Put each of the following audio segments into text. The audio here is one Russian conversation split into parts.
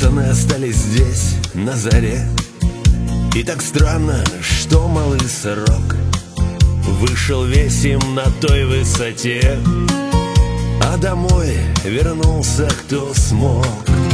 Пацаны остались здесь на заре. И так странно, что малый срок вышел весь им на той высоте, а домой вернулся кто смог.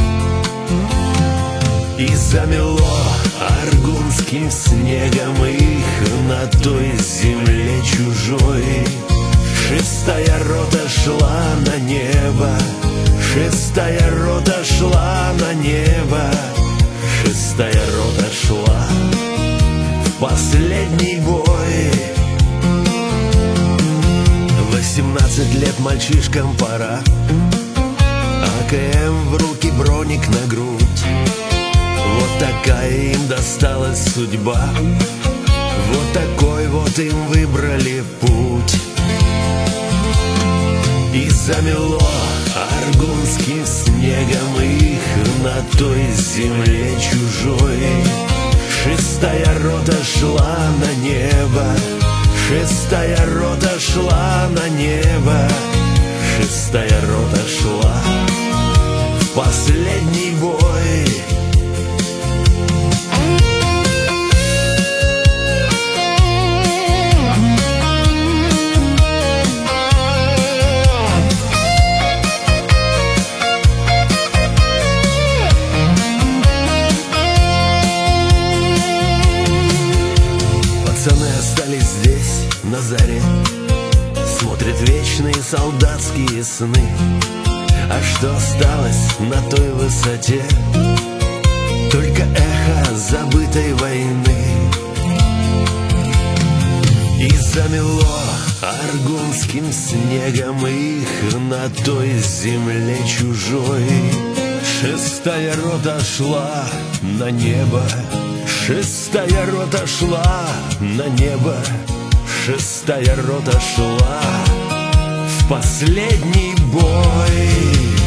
И замело аргунским снегом их на той земле чужой. Шестая рота шла на небо, шестая рота шла на небо, шестая рота шла в последний бой. 18 лет мальчишкам пора, АКМ в руки, броник на грудь. Вот такая им досталась судьба, вот такой вот им выбрали путь. И замело аргунским снегом их на той земле чужой. Шестая рота шла на небо, шестая рота шла на небо, шестая рота шла в последний бой. Пацаны остались здесь на заре, смотрят вечные солдатские сны. А что осталось на той высоте? Только эхо забытой войны. И замело аргунским снегом их на той земле чужой. Шестая рота шла на небо, шестая рота шла на небо, шестая рота шла в последний бой.